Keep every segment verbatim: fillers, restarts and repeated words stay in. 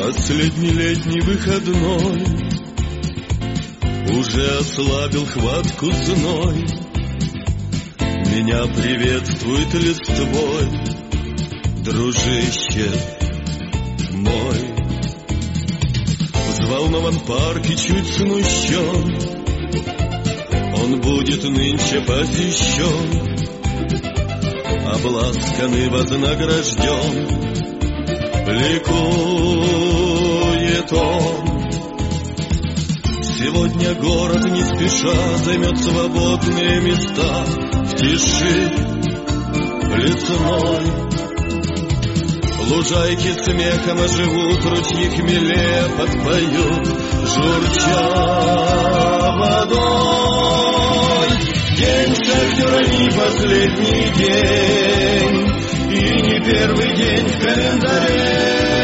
Последний летний выходной уже ослабил хватку зной. Меня приветствует листвой, дружище мой. Взволнован парк и чуть смущен, он будет нынче посещен, обласкан и вознагражден. Ликует он. Сегодня город не спеша займет свободные места в тиши лесной. Лужайки смехом оживут, ручьи хмеле подпоют, журча водой. День шахтера не последний день, и не первый день в календаре.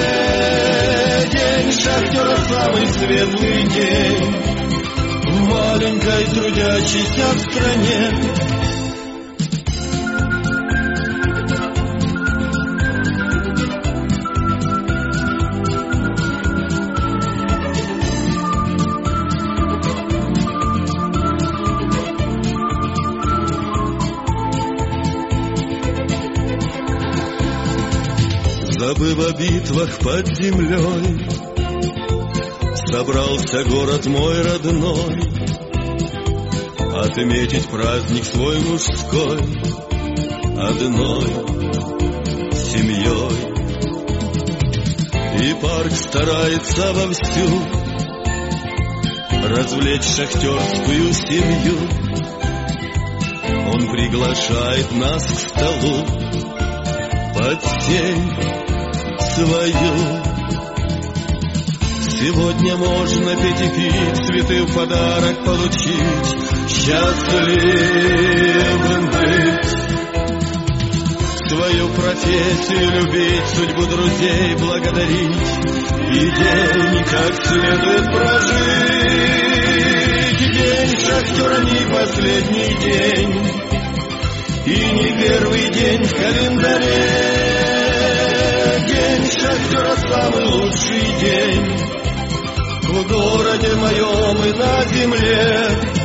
День шахтера самый светлый день в маленькой трудящейся стране. Забыв о битвах под землей, собрался город мой родной отметить праздник свой мужской одной семьей. И парк старается вовсю развлечь шахтерскую семью. Он приглашает нас к столу под сень свою. Сегодня можно петь и пить, цветы в подарок получить, счастливым быть, свою профессию любить, судьбу друзей благодарить и день как следует прожить. День шахтера не последний день и не первый день в календаре. День шахтера самый лучший день в городе моем и на земле.